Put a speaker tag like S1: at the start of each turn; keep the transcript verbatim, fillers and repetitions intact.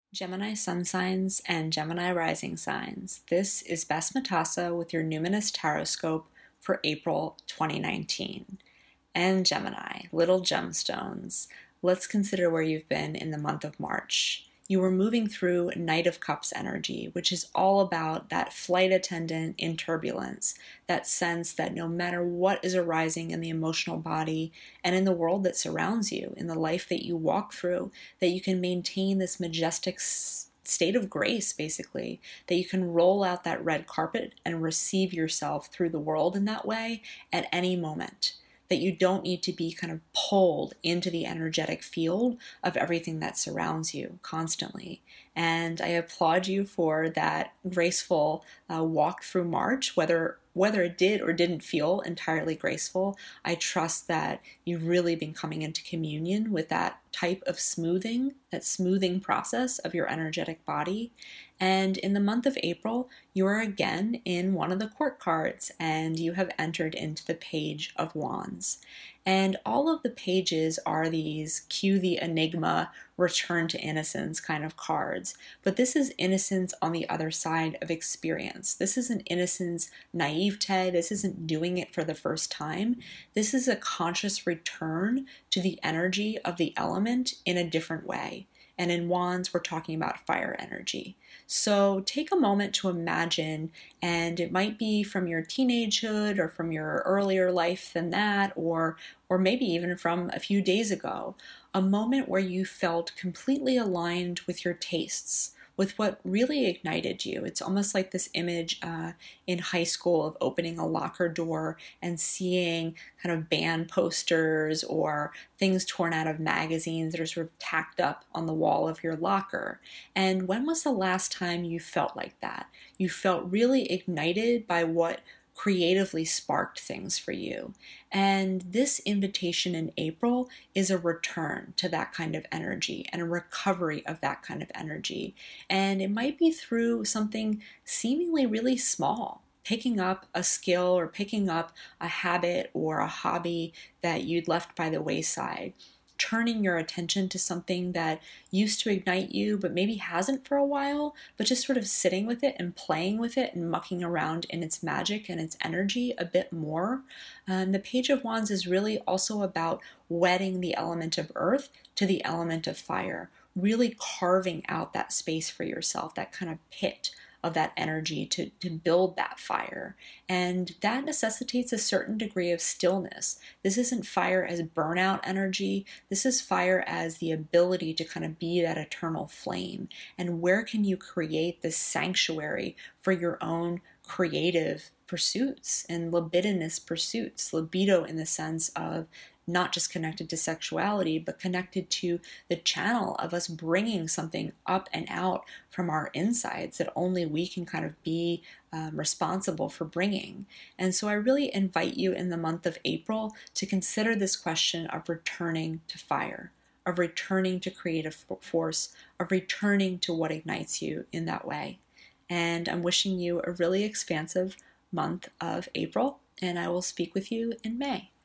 S1: Gemini sun signs and Gemini rising signs. This is Bess Matassa with your Numinous Taroscope for April twenty nineteen. And Gemini, little gemstones. Let's consider where you've been in the month of March. You were moving through Knight of Cups energy, which is all about that flight attendant in turbulence, that sense that no matter what is arising in the emotional body and in the world that surrounds you, in the life that you walk through, that you can maintain this majestic state of grace, basically, that you can roll out that red carpet and receive yourself through the world in that way at any moment. That you don't need to be kind of pulled into the energetic field of everything that surrounds you constantly. And I applaud you for that graceful uh, walk through March, whether whether it did or didn't feel entirely graceful. I trust that you've really been coming into communion with that type of smoothing, that smoothing process of your energetic body. And in the month of April, you are again in one of the court cards and you have entered into the Page of Wands. And all of the pages are these cue the enigma, return to innocence kind of cards. But this is innocence on the other side of experience. This isn't innocence naivete. This isn't doing it for the first time. This is a conscious return to the energy of the element in a different way. And in Wands, we're talking about fire energy. So take a moment to imagine, and it might be from your teenagehood or from your earlier life than that, or, or maybe even from a few days ago, a moment where you felt completely aligned with your tastes, with what really ignited you. It's almost like this image uh, in high school of opening a locker door and seeing kind of band posters or things torn out of magazines that are sort of tacked up on the wall of your locker. And when was the last time you felt like that? You felt really ignited by what creatively sparked things for you. And this invitation in April is a return to that kind of energy and a recovery of that kind of energy. And it might be through something seemingly really small, picking up a skill or picking up a habit or a hobby that you'd left by the wayside. Turning your attention to something that used to ignite you, but maybe hasn't for a while, but just sort of sitting with it and playing with it and mucking around in its magic and its energy a bit more. And the Page of Wands is really also about wedding the element of earth to the element of fire, really carving out that space for yourself, that kind of pit of that energy to, to build that fire. And that necessitates a certain degree of stillness. This isn't fire as burnout energy. This is fire as the ability to kind of be that eternal flame. And where can you create this sanctuary for your own creative pursuits and libidinous pursuits? Libido in the sense of not just connected to sexuality, but connected to the channel of us bringing something up and out from our insides that only we can kind of be um, responsible for bringing. And so I really invite you in the month of April to consider this question of returning to fire, of returning to creative force, of returning to what ignites you in that way. And I'm wishing you a really expansive month of April, and I will speak with you in May.